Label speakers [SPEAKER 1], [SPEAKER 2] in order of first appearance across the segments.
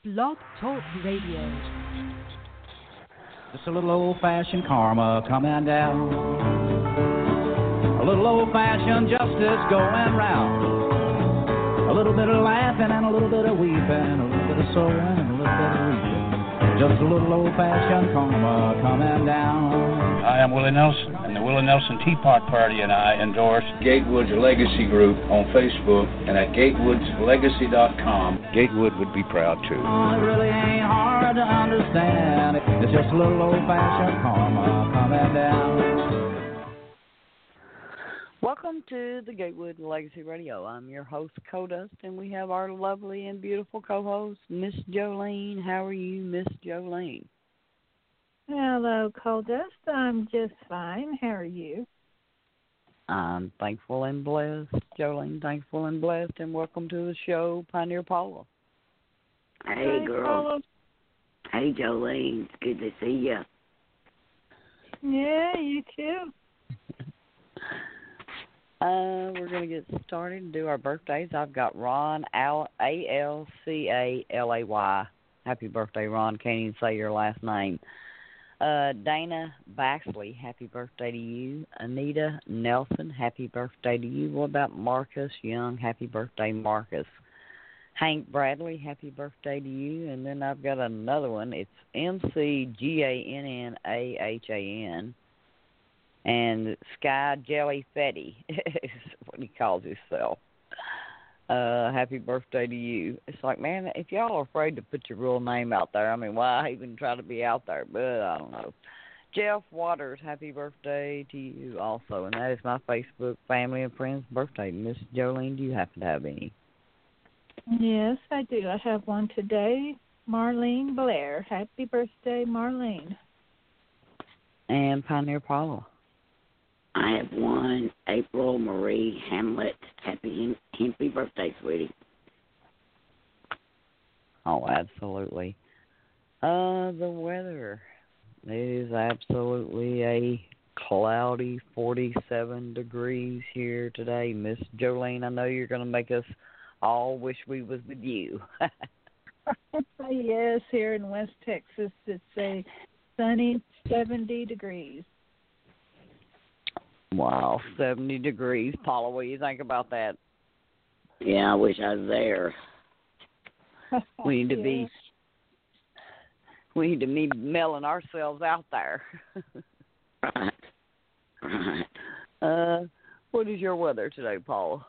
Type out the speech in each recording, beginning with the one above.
[SPEAKER 1] Blog Talk Radio.
[SPEAKER 2] Just a little old-fashioned karma coming down. A little old-fashioned justice going round. A little bit of laughing and a little bit of weeping. A little bit of sowing and a little bit of reaping. Just a little old-fashioned karma coming down.
[SPEAKER 3] I am Willie Nelson, and the Willie Nelson Teapot Party and I endorse
[SPEAKER 4] Gatewoods Legacy Group on Facebook and at gatewoodslegacy.com.
[SPEAKER 3] Gatewood would be proud too.
[SPEAKER 2] Oh, it really ain't hard to understand. It's just a little old-fashioned karma coming down.
[SPEAKER 5] Welcome to the Gatewood Legacy Radio. I'm your host, Codust, and we have our lovely and beautiful co-host, Miss Jolene. How are you, Miss Jolene?
[SPEAKER 6] Hello, Codust. I'm just fine. How are you?
[SPEAKER 5] I'm thankful and blessed. Jolene, thankful and blessed, and welcome to the show, Pioneer Paula.
[SPEAKER 7] Hey, girl.
[SPEAKER 6] Paula.
[SPEAKER 7] Hey, Jolene. It's good to see you.
[SPEAKER 6] Yeah, you too.
[SPEAKER 5] We're going to get started and do our birthdays. I've got Ron, A-L-C-A-L-A-Y. Happy birthday, Ron. Can't even say your last name. Dana Baxley, happy birthday to you. Anita Nelson, happy birthday to you. What about Marcus Young? Happy birthday, Marcus. Hank Bradley, happy birthday to you. And then I've got another one. It's M-C-G-A-N-N-A-H-A-N. And Sky Jelly Fetty is what he calls himself. Happy birthday to you. It's like, man, if y'all are afraid to put your real name out there, I mean, why even try to be out there? But I don't know. Jeff Waters, happy birthday to you also. And that is my Facebook family and friends' birthday. Miss Jolene, do you happen to have any?
[SPEAKER 6] Yes, I do. I have one today. Marlene Blair. Happy birthday, Marlene.
[SPEAKER 5] And Pioneer Paula.
[SPEAKER 7] I have one, April Marie Hamlet. Happy birthday, sweetie.
[SPEAKER 5] Oh, absolutely. The weather. It is absolutely a cloudy 47 degrees here today. Miss Jolene, I know you're going to make us all wish we was with you.
[SPEAKER 6] Yes, here in West Texas, it's a sunny 70 degrees.
[SPEAKER 5] Wow, 70 degrees. Paula, what do you think about that?
[SPEAKER 7] Yeah, I wish I was there.
[SPEAKER 5] We need to be mailing ourselves out there.
[SPEAKER 7] Right.
[SPEAKER 5] What is your weather today, Paula?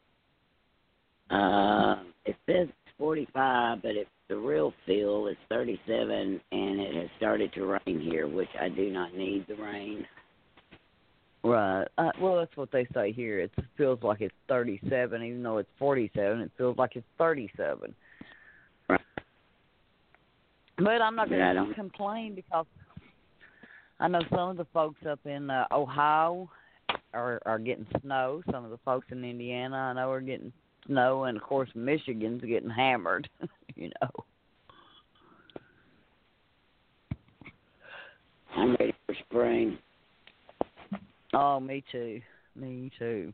[SPEAKER 7] It says it's 45, but the real feel is 37, and it has started to rain here, which I do not need the rain.
[SPEAKER 5] Right. Well, that's what they say here. It feels like it's 37, even though it's 47. It feels like it's 37.
[SPEAKER 7] Right.
[SPEAKER 5] But I'm not going to complain because I know some of the folks up in Ohio are getting snow. Some of the folks in Indiana I know are getting snow, and of course Michigan's getting hammered. You know.
[SPEAKER 7] I'm ready for spring.
[SPEAKER 5] Oh, me too. Me too.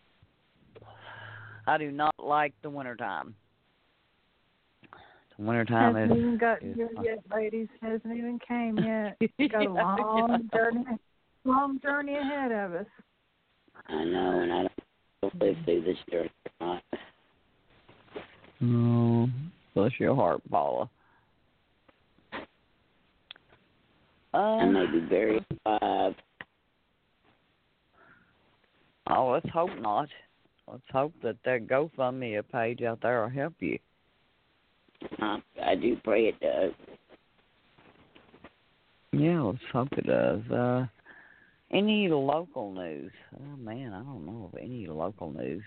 [SPEAKER 5] I do not like the wintertime. The wintertime
[SPEAKER 6] hasn't even got here yet, ladies. Hasn't even came yet. Got a long journey ahead of us.
[SPEAKER 7] I know, and I don't know if live through this journey or not.
[SPEAKER 5] Oh, bless your heart, Paula.
[SPEAKER 7] I may be buried alive.
[SPEAKER 5] Oh, let's hope not. Let's hope that GoFundMe page out there will help you.
[SPEAKER 7] I do pray it does.
[SPEAKER 5] Yeah, let's hope it does. Any local news? Oh, man, I don't know of any local news.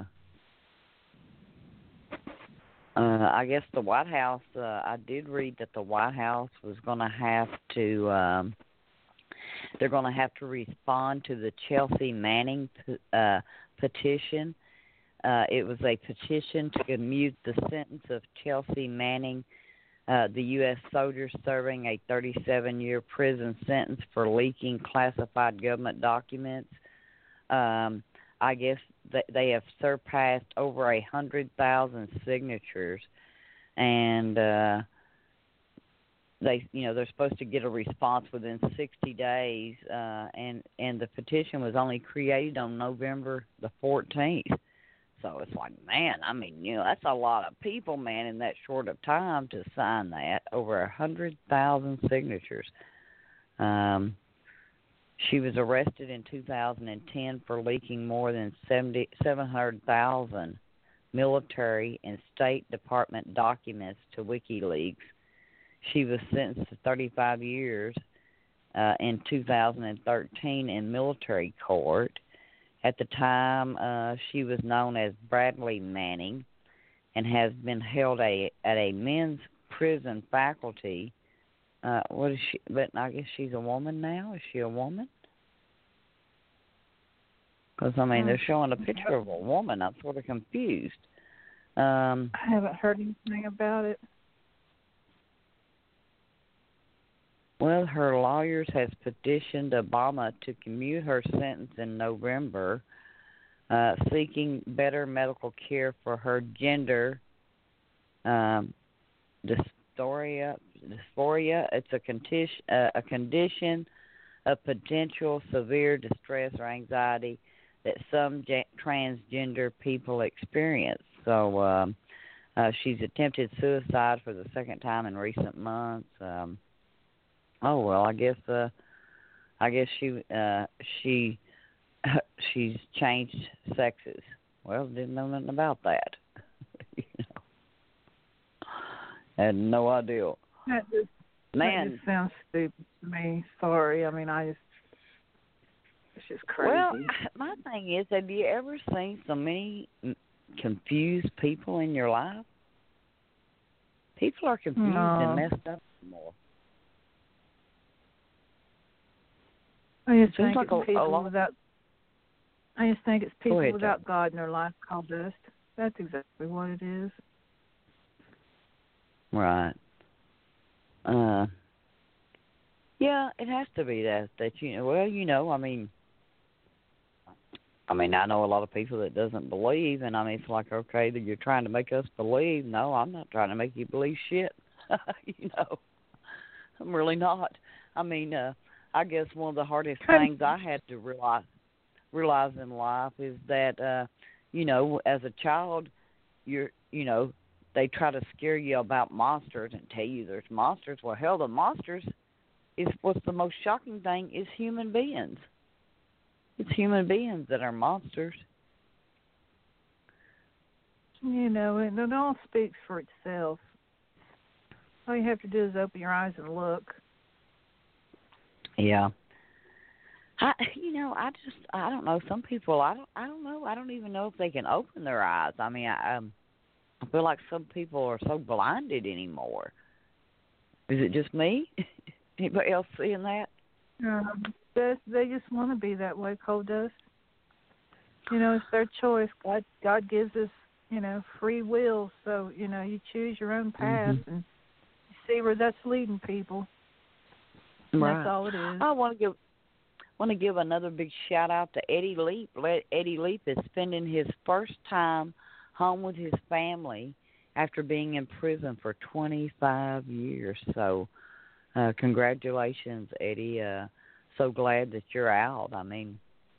[SPEAKER 5] I guess the White House, I did read that the White House was going to have to... they're going to have to respond to the Chelsea Manning petition. It was a petition to commute the sentence of Chelsea Manning, the U.S. soldier serving a 37-year prison sentence for leaking classified government documents. I guess they have surpassed over 100,000 signatures, and they're supposed to get a response within 60 days, and the petition was only created on November the 14th. So it's like, man, I mean, that's a lot of people, man, in that short of time to sign that, over 100,000 signatures. She was arrested in 2010 for leaking more than 700,000 military and State Department documents to WikiLeaks. She was sentenced to 35 years in 2013 in military court. At the time, she was known as Bradley Manning and has been held at a men's prison faculty. What is she? But I guess she's a woman now. Is she a woman? Because, I mean, they're showing a picture of a woman. I'm sort of confused.
[SPEAKER 6] I haven't heard anything about it.
[SPEAKER 5] Well, her lawyers has petitioned Obama to commute her sentence in November, seeking better medical care for her gender dysphoria. It's a condition of potential severe distress or anxiety that some transgender people experience. So she's attempted suicide for the second time in recent months. Oh well, I guess she's changed sexes. Well, didn't know nothing about that. Had no idea.
[SPEAKER 6] That just sounds stupid to me. Sorry, I mean, it's just crazy.
[SPEAKER 5] Well, my thing is, have you ever seen so many confused people in your life? People are confused and messed up more.
[SPEAKER 6] I just think it's people without God in their life called dust. That's exactly what it is.
[SPEAKER 5] Right. Yeah, it has to be that I mean, I know a lot of people that doesn't believe, and I mean, it's like, okay, that you're trying to make us believe. No, I'm not trying to make you believe shit. I'm really not. I mean, I guess one of the hardest things I had to realize in life is that, as a child, they try to scare you about monsters and tell you there's monsters. Well, hell, the monsters is what's the most shocking thing is human beings. It's human beings that are monsters.
[SPEAKER 6] And it all speaks for itself. All you have to do is open your eyes and look.
[SPEAKER 5] Yeah. I don't know. Some people, I don't know. I don't even know if they can open their eyes. I mean, I feel like some people are so blinded anymore. Is it just me? Anybody else seeing that?
[SPEAKER 6] They just want to be that way, Coal Dust. It's their choice. God gives us, free will. So, you choose your own path and you see where that's leading people.
[SPEAKER 5] Right.
[SPEAKER 6] That's all it is.
[SPEAKER 5] I want to give another big shout out to Eddie Leap. Eddie Leap is spending his first time home with his family after being in prison for 25 years. So, congratulations, Eddie. So glad that you're out. I mean,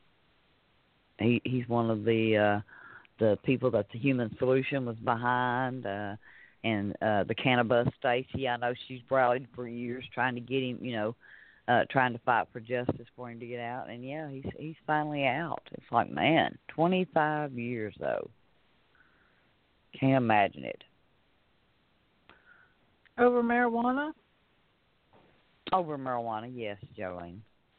[SPEAKER 5] he's one of the people that the Human Solution was behind, and the Cannabis Stacy. I know she's rallied for years trying to get him, trying to fight for justice for him to get out. And yeah, he's finally out. It's like, man, 25 years though. Can't imagine it.
[SPEAKER 6] Over marijuana?
[SPEAKER 5] Over marijuana, yes, Jolene.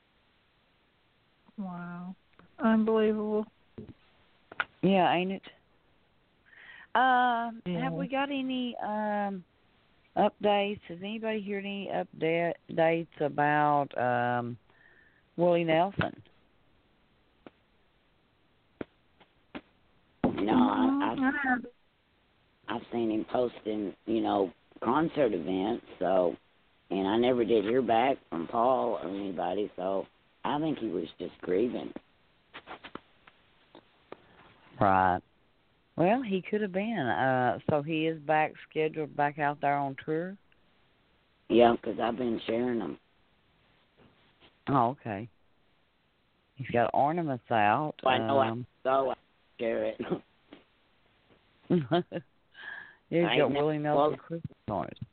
[SPEAKER 6] Wow. Unbelievable.
[SPEAKER 5] Yeah, ain't it?
[SPEAKER 6] Yeah.
[SPEAKER 5] Have we got any updates? Has anybody heard any updates about Willie Nelson?
[SPEAKER 7] No, I've seen him posting, concert events, so, and I never did hear back from Paul or anybody, so I think he was just grieving.
[SPEAKER 5] Right. Well, he could have been. So he is back scheduled back out there on tour?
[SPEAKER 7] Yeah, 'cause I've been sharing them.
[SPEAKER 5] Oh, okay. He's got ornaments out.
[SPEAKER 7] I know I share it.
[SPEAKER 5] Yeah, he's
[SPEAKER 7] I
[SPEAKER 5] got
[SPEAKER 7] know.
[SPEAKER 5] Willie Nelson Christmas on it.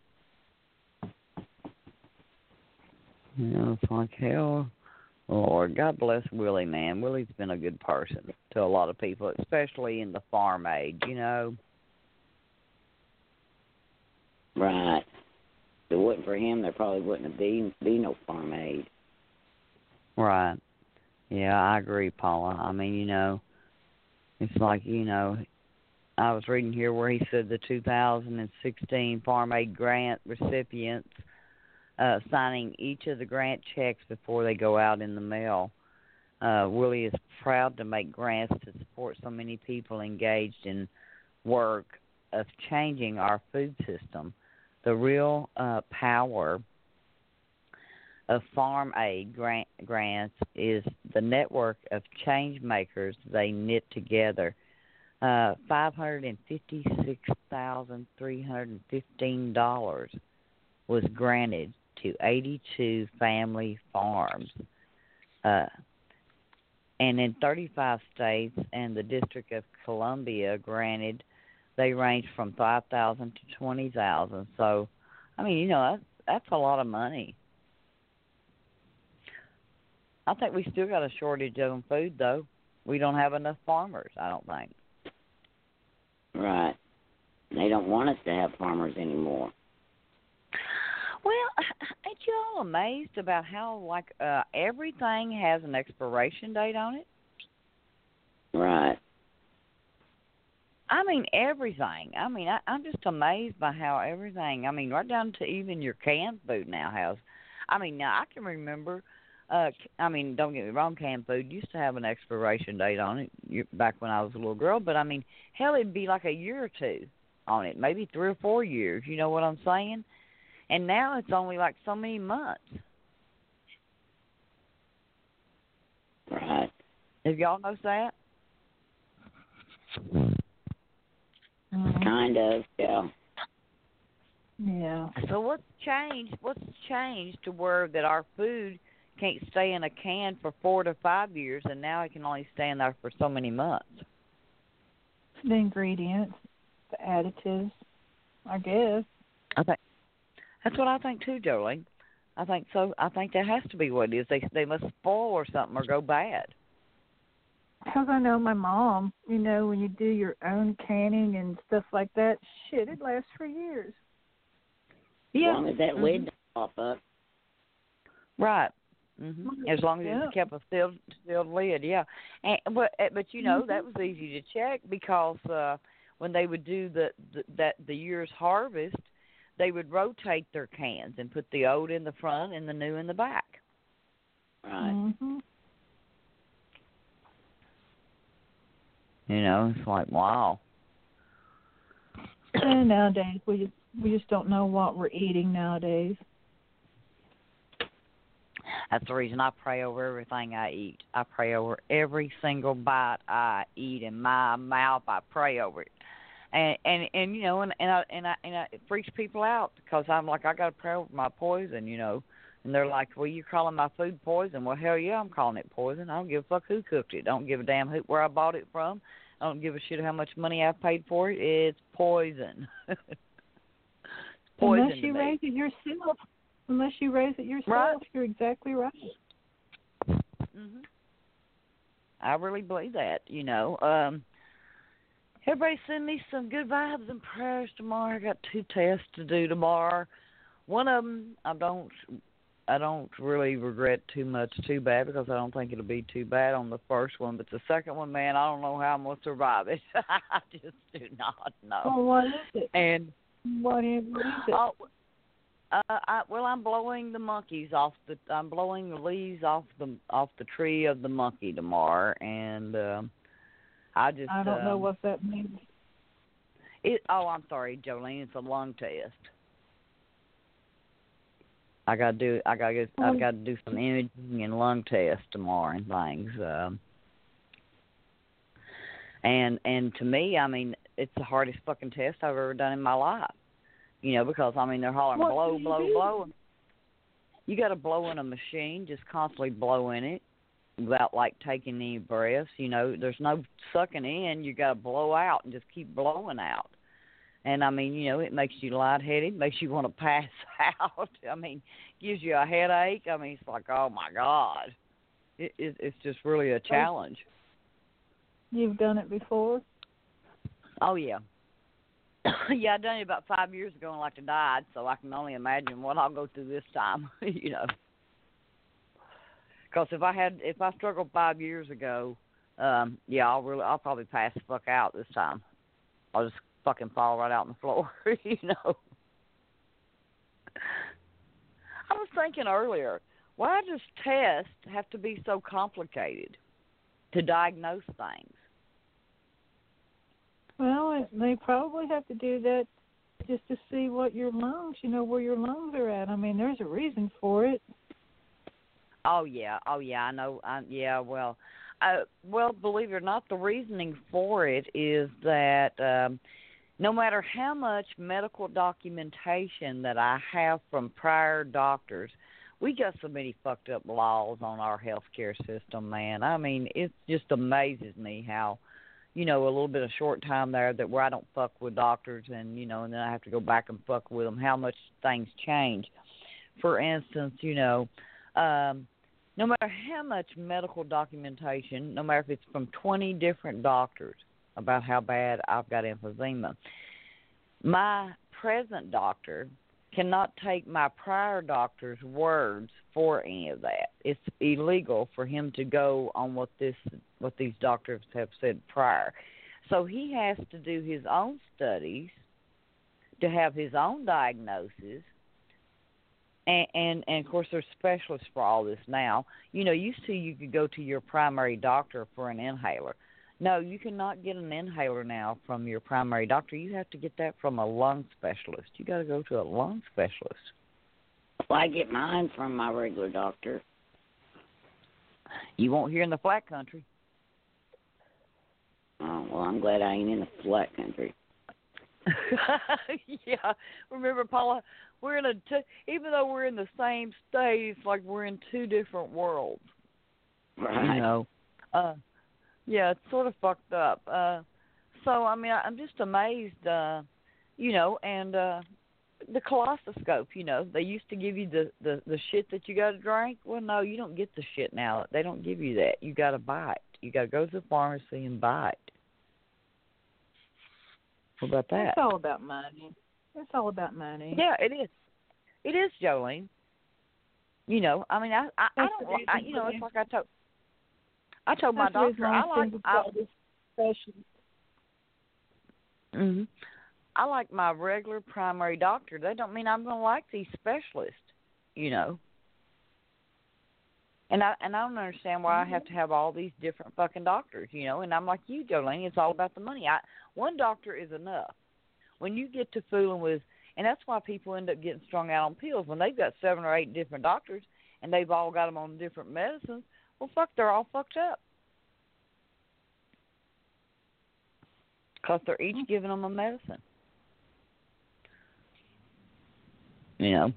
[SPEAKER 5] Yeah, it's like, hell, Lord, God bless Willie, man. Willie's been a good person to a lot of people, especially in the farm age, you know.
[SPEAKER 7] Right. If it wasn't for him, there probably wouldn't have be no farm aid.
[SPEAKER 5] Right. Yeah, I agree, Paula. I mean, you know, it's like, you know, I was reading here where he said the 2016 Farm Aid grant recipients signing each of the grant checks before they go out in the mail. Willie is proud to make grants to support so many people engaged in work of changing our food system. The real power of Farm Aid grants is the network of change makers they knit together. $556,315 was granted to 82 family farms. And in 35 states and the District of Columbia granted, they range from $5,000 to $20,000. So, I mean, you know, that's a lot of money. I think we still got a shortage of food, though. We don't have enough farmers, I don't think.
[SPEAKER 7] Right. They don't want us to have farmers anymore.
[SPEAKER 5] Well, ain't you all amazed about how, like, everything has an expiration date on it?
[SPEAKER 7] Right.
[SPEAKER 5] I mean, everything. I mean, I'm just amazed by how everything, I mean, right down to even your canned food now has. I mean, now I can remember, I mean, don't get me wrong, canned food used to have an expiration date on it back when I was a little girl, but I mean, hell, it'd be like a year or two on it, maybe 3 or 4 years, you know what I'm saying? And now it's only like so many months.
[SPEAKER 7] Right.
[SPEAKER 5] Have y'all noticed that?
[SPEAKER 7] Kind of, yeah.
[SPEAKER 6] Yeah.
[SPEAKER 5] So what's changed? What's changed to where that our food can't stay in a can for 4 to 5 years, and now it can only stay in there for so many months?
[SPEAKER 6] The ingredients, the additives, I guess.
[SPEAKER 5] I think that's what I think too, Jolene. I think so. I think that has to be what it is. They must spoil or something or go bad.
[SPEAKER 6] Because I know my mom, you know, when you do your own canning and stuff like that, shit, it lasts for years.
[SPEAKER 5] Yeah.
[SPEAKER 7] As long as that lid doesn't pop up.
[SPEAKER 5] Right. Mm-hmm. As long as it's kept a sealed lid, yeah. And but you know that was easy to check because when they would do the year's harvest, they would rotate their cans and put the old in the front and the new in the back.
[SPEAKER 7] Right.
[SPEAKER 6] Mm-hmm.
[SPEAKER 5] You know, it's like wow.
[SPEAKER 6] And nowadays we just don't know what we're eating nowadays.
[SPEAKER 5] That's the reason I pray over everything I eat. I pray over every single bite I eat in my mouth. I pray over it, and you know, and it freaks people out because I'm like, I got to pray over my poison, you know, and they're like, well, you're calling my food poison? Well, hell yeah, I'm calling it poison. I don't give a fuck who cooked it. Don't give a damn where I bought it from. I don't give a shit how much money I paid for it. It's poison. Poison.
[SPEAKER 6] Unless you raise it yourself.
[SPEAKER 5] Right.
[SPEAKER 6] You're exactly right.
[SPEAKER 5] Mhm. I really believe that. You know, everybody send me some good vibes and prayers tomorrow. I got 2 tests to do tomorrow. One of them I don't really regret too bad because I don't think it'll be too bad on the first one. But the second one, man, I don't know how I'm gonna survive it. I just do not know.
[SPEAKER 6] Well, what is it?
[SPEAKER 5] And
[SPEAKER 6] what is it?
[SPEAKER 5] I'm blowing the monkeys off I'm blowing the leaves off the tree of the monkey tomorrow, and I
[SPEAKER 6] don't know what that means.
[SPEAKER 5] I'm sorry, Jolene. It's a lung test. I gotta do some imaging and lung tests tomorrow and things. And to me, I mean, it's the hardest fucking test I've ever done in my life. You know, because I mean they're hollering blow, blow, blow. You got to blow in a machine, just constantly blow in it without like taking any breaths. You know, there's no sucking in. You got to blow out and just keep blowing out. And I mean, you know, it makes you lightheaded, makes you want to pass out. I mean, gives you a headache. I mean, it's like, oh my God, it's just really a challenge.
[SPEAKER 6] You've done it before?
[SPEAKER 5] Oh yeah. Yeah, I done it about 5 years ago and like I died, so I can only imagine what I'll go through this time. You know, because if I struggled 5 years ago, yeah, I'll probably pass the fuck out this time. I'll just fucking fall right out on the floor. You know. I was thinking earlier, why does tests have to be so complicated to diagnose things?
[SPEAKER 6] Well, they probably have to do that just to see what your lungs, you know, where your lungs are at. I mean, there's a reason for it.
[SPEAKER 5] Oh yeah, I know. Well, believe it or not, the reasoning for it is that no matter how much medical documentation that I have from prior doctors, we got so many fucked up laws on our healthcare system, man. I mean, it just amazes me how, you know, a little bit of short time there that where I don't fuck with doctors and, you know, and then I have to go back and fuck with them, how much things change. For instance, you know, no matter how much medical documentation, no matter if it's from 20 different doctors about how bad I've got emphysema, my present doctor cannot take my prior doctor's words for any of that. It's illegal for him to go on what these doctors have said prior. So he has to do his own studies to have his own diagnosis. And of course, there's specialists for all this now. You know, you could go to your primary doctor for an inhaler. No, you cannot get an inhaler now from your primary doctor. You have to get that from a lung specialist. You got to go to a lung specialist.
[SPEAKER 7] Well, I get mine from my regular doctor.
[SPEAKER 5] You won't hear in the flat country.
[SPEAKER 7] Oh, well, I'm glad I ain't in the flat country.
[SPEAKER 5] Yeah, remember, Paula, we're in even though we're in the same state, it's like we're in two different worlds.
[SPEAKER 7] Right.
[SPEAKER 5] You know, yeah, it's sort of fucked up. So I mean, I'm just amazed. You know, and the colostoscope. You know, they used to give you the shit that you got to drink. Well, no, you don't get the shit now. They don't give you that. You got to buy it. You got to go to the pharmacy and buy it. What about that?
[SPEAKER 6] It's all about money. It's all about money.
[SPEAKER 5] Yeah, it is. It is, Jolene. You know, I mean, I don't. You know, it's like I told my doctor I like my regular primary doctor. That don't mean I'm going to like these specialists. You know. And I don't understand why I have to have all these different fucking doctors, you know. And I'm like you, Jolene, it's all about the money. One doctor is enough. When you get to fooling with, and that's why people end up getting strung out on pills. When they've got 7 or 8 different doctors and they've all got them on different medicines, well, fuck, they're all fucked up. Because they're each giving them a medicine. You know.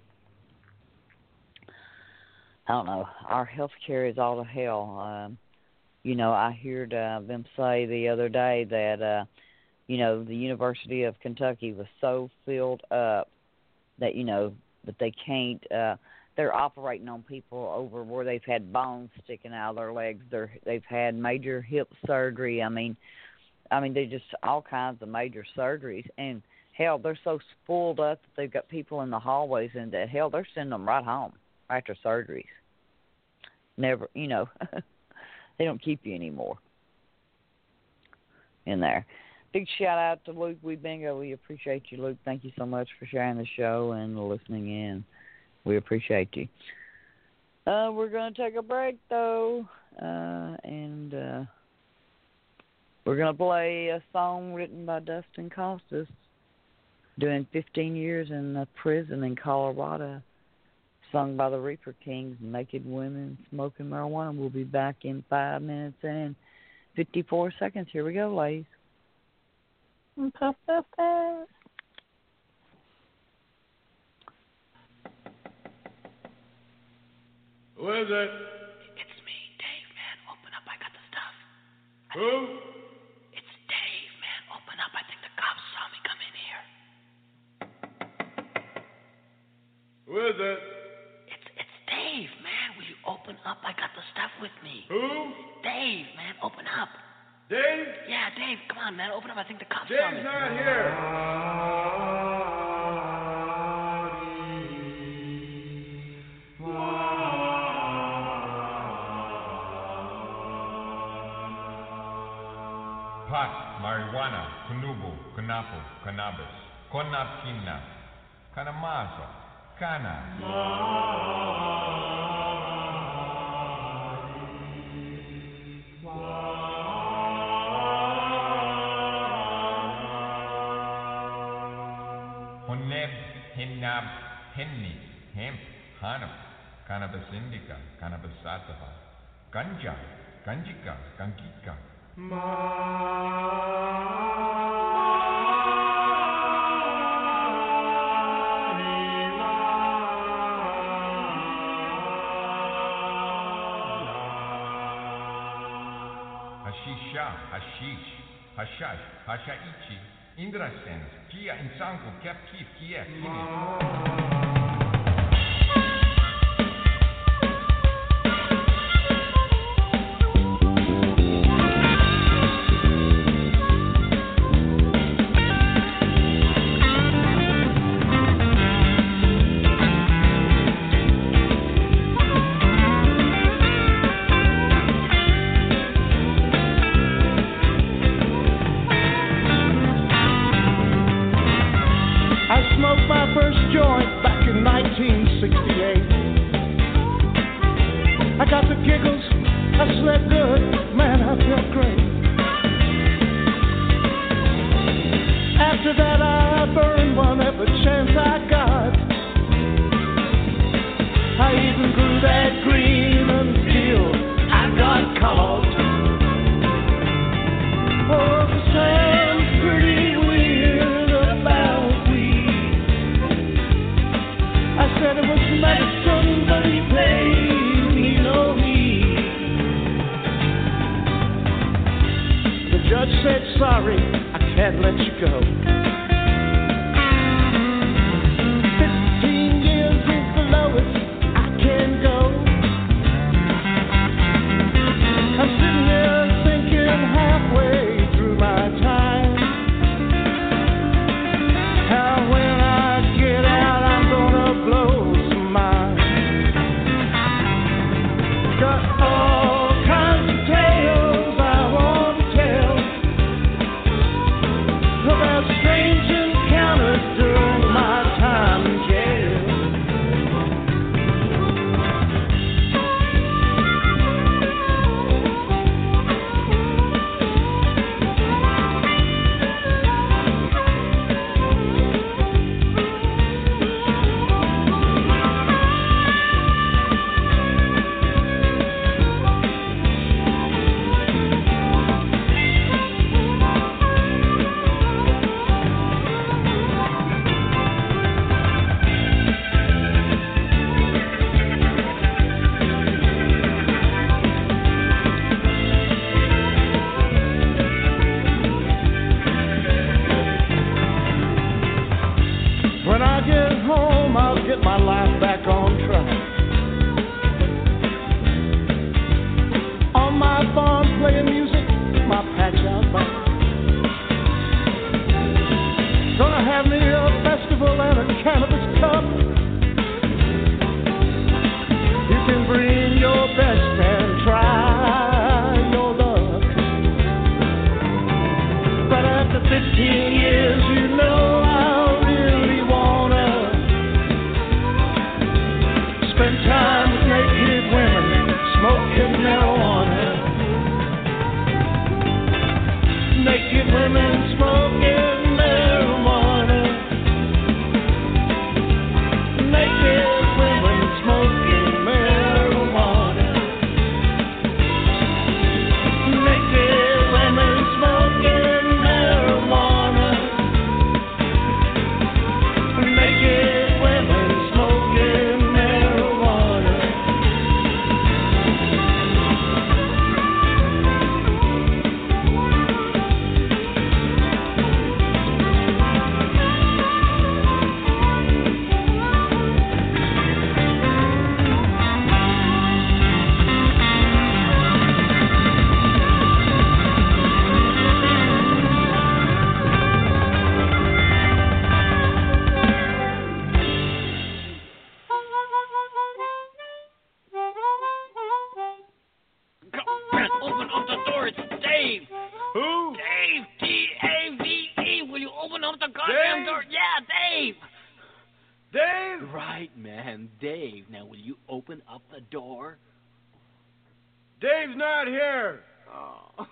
[SPEAKER 5] I don't know. Our health care is all to hell. You know, I heard them say the other day that, you know, the University of Kentucky was so filled up that, you know, that they can't, they're operating on people over where they've had bones sticking out of their legs. They've had major hip surgery. I mean, they just all kinds of major surgeries. And, hell, they're so spoiled up that they've got people in the hallways and that, hell, they're sending them right home after surgeries. Never, you know, they don't keep you anymore in there. Big shout out to Luke Bingo. We appreciate you, Luke. Thank you so much for sharing the show and listening in. We appreciate you. We're going to take a break, though, and we're going to play a song written by Dustin Costas, doing 15 years in a prison in Colorado, sung by the Reaper Kings, Naked Women Smoking Marijuana. We'll be back in 5 minutes, and 54 seconds. Here we go, ladies.
[SPEAKER 6] Puff, puff, puff.
[SPEAKER 1] Who is it?
[SPEAKER 8] It's me, Dave, man. Open up, I got the stuff.
[SPEAKER 1] Who?
[SPEAKER 8] It's Dave, man. Open up, I think the cops saw me come in here.
[SPEAKER 1] Who is it?
[SPEAKER 8] It's Dave, man. Will you open up? I got the stuff with me.
[SPEAKER 1] Who?
[SPEAKER 8] Dave, man. Open up.
[SPEAKER 1] Dave?
[SPEAKER 8] Yeah, Dave, come on, man. Open up. I think the cops saw
[SPEAKER 1] Dave's
[SPEAKER 8] me.
[SPEAKER 1] not here.
[SPEAKER 9] Pot, marijuana, kunubu, kunapu, cannabis, konapkina, kanamazo, kana. Honeb, hinab, henni, hemp, hanam, cannabis indica, cannabis sativa, ganja, ganjika, gangika. Hashisha, hashish, hashash, hashaichi, indrasens, kia insangu, captif, kia, kimi.
[SPEAKER 8] Right, man. Dave, now will you open up the door?
[SPEAKER 1] Dave's not here.
[SPEAKER 8] Oh.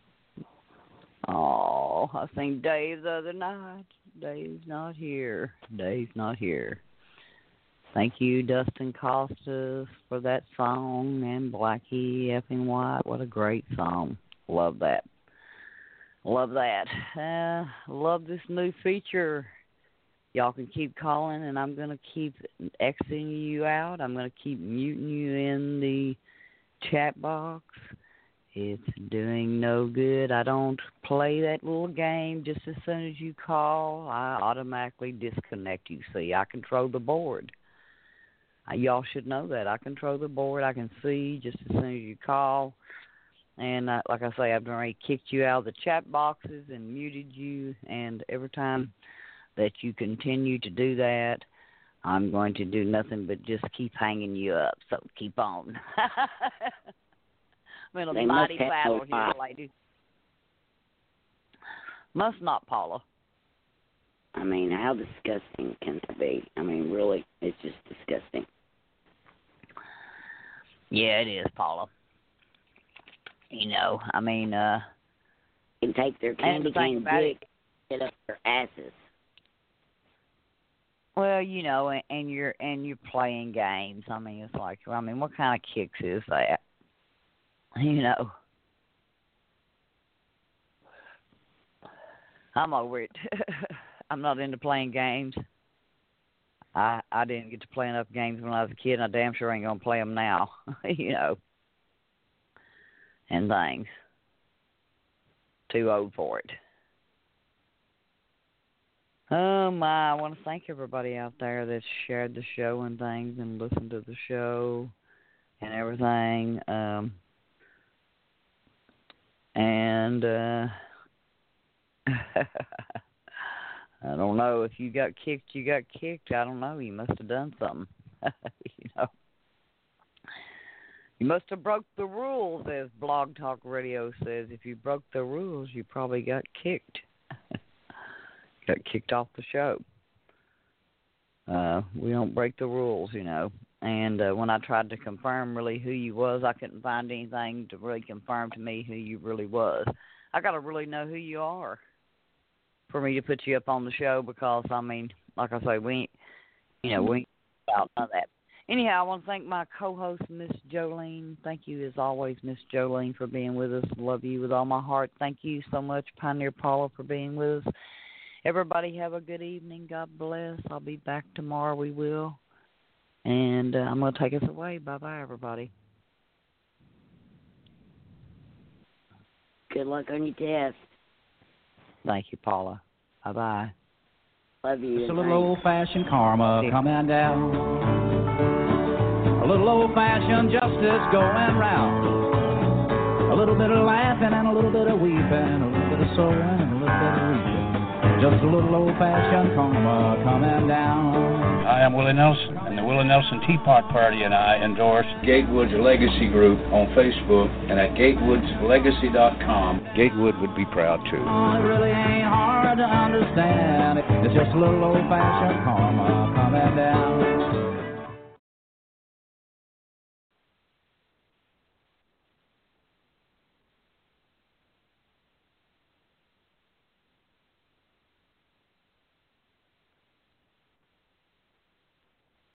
[SPEAKER 5] Oh, I seen Dave the other night. Dave's not here. Dave's not here. Thank you, Dustin Costas, for that song, and Blackie Effing White. What a great song. Love that. Love that. Love this new feature. Y'all can keep calling, and I'm going to keep Xing you out. I'm going to keep muting you in the chat box. It's doing no good. I don't play that little game. Just as soon as you call, I automatically disconnect you. See, I control the board. Y'all should know that. I control the board. I can see just as soon as you call. And like I say, I've already kicked you out of the chat boxes and muted you. And every time that you continue to do that, I'm going to do nothing but just keep hanging you up. So keep on. I'm in a mighty battle here, ladies. Must not, Paula.
[SPEAKER 7] I mean, how disgusting can it be? I mean, really, it's just disgusting.
[SPEAKER 5] Yeah, it is, Paula. You know, I mean,
[SPEAKER 7] can take their candy cane dick, get up their asses.
[SPEAKER 5] Well, you know, and you're playing games. I mean, it's like, I mean, what kind of kicks is that? You know, I'm over it. I'm not into playing games. I didn't get to play enough games when I was a kid, and I damn sure ain't gonna play them now. You know, and things. Too old for it. Oh my! I want to thank everybody out there that shared the show and things and listened to the show and everything. And I don't know, if you got kicked, you got kicked. I don't know. You must have done something. You know, you must have broke the rules, as Blog Talk Radio says. If you broke the rules, you probably got kicked. Got kicked off the show. We don't break the rules, you know. And when I tried to confirm really who you was, I couldn't find anything to really confirm to me who you really was. I got to really know who you are for me to put you up on the show, because, I mean, like I say, we ain't about none of that. Anyhow, I want to thank my co-host, Miss Jolene. Thank you, as always, Miss Jolene, for being with us. Love you with all my heart. Thank you so much, Pioneer Paula, for being with us. Everybody have a good evening. God bless. I'll be back tomorrow. We will. And I'm going to take us away. Bye-bye, everybody.
[SPEAKER 7] Good luck on your test.
[SPEAKER 5] Thank you, Paula. Bye-bye.
[SPEAKER 7] Love you.
[SPEAKER 2] Just a little old-fashioned karma coming down. A little old-fashioned justice going round. A little bit of laughing and a little bit of weeping. A little bit of sorrow and a little bit of weeping. Just a little old-fashioned karma coming down.
[SPEAKER 3] I am Willie Nelson, and the Willie Nelson Teapot Party and I endorse
[SPEAKER 4] Gatewoods Legacy Group on Facebook and at gatewoodslegacy.com.
[SPEAKER 3] Gatewood would be proud too.
[SPEAKER 2] Oh, it really ain't hard to understand. It's just a little old-fashioned karma coming down.